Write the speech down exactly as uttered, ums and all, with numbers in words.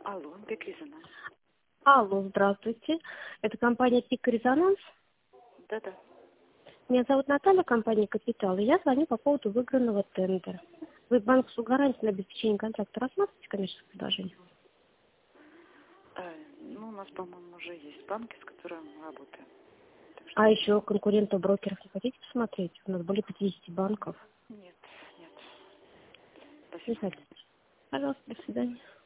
Алло, Пик Резонанс. Алло, здравствуйте. Это компания Пик Резонанс. Да-да. Меня зовут Наталья, компания Капитал, и я звоню по поводу выигранного тендера. Вы банковскую гарантию на обеспечение контракта рассматриваете коммерческое предложение? Э, ну, у нас, по-моему, уже есть банки, с которыми мы работаем. Так что... А еще конкурентов брокеров не хотите посмотреть? У нас более пятидесяти банков. Нет, нет. Не Спасибо. хотите. Пожалуйста, до свидания.